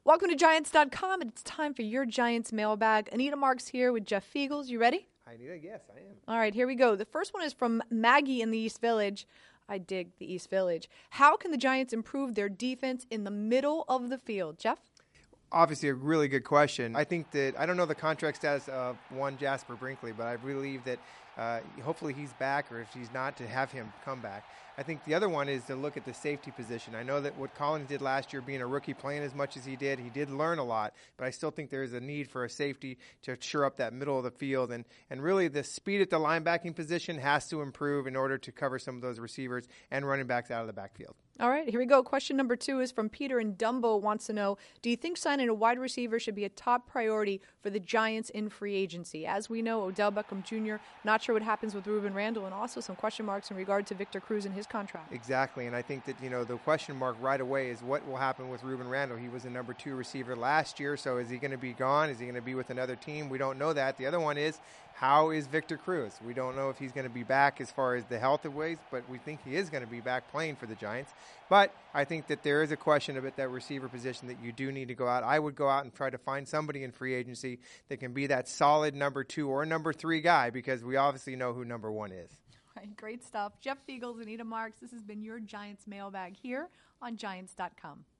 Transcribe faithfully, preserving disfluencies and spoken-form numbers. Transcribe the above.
Welcome to Giants dot com, and it's time for your Giants mailbag. Anita Marks here with Jeff Feagles. You ready? Hi, Anita. Yes, I am. All right, here we go. The first one is from Maggie in the East Village. I dig the East Village. How can the Giants improve their defense in the middle of the field? Jeff? Obviously, a really good question. I think that, I don't know the contract status of one Jasper Brinkley, but I believe that uh, hopefully he's back, or if he's not, to have him come back. I think the other one is to look at the safety position. I know that what Collins did last year, being a rookie, playing as much as he did, he did learn a lot, but I still think there is a need for a safety to shore up that middle of the field. And, and really the speed at the linebacking position has to improve in order to cover some of those receivers and running backs out of the backfield. All right, here we go. Question number two is from Peter, and Dumbo wants to know, do you think signing a wide receiver should be a top priority for the Giants in free agency? As we know, Odell Beckham Junior, not sure what happens with Ruben Randle, and also some question marks in regard to Victor Cruz and his contract. Exactly, and I think that, you know, the question mark right away is what will happen with Ruben Randle. He was a number two receiver last year, so is he going to be gone? Is he going to be with another team? We don't know that. The other one is, how is Victor Cruz? We don't know if he's going to be back as far as the health of ways, but we think he is going to be back playing for the Giants. But I think that there is a question about that receiver position that you do need to go out. I would go out and try to find somebody in free agency that can be that solid number two or number three guy, because we obviously know who number one is. All right, great stuff. Jeff Feagles, Anita Marks, this has been your Giants mailbag here on Giants dot com.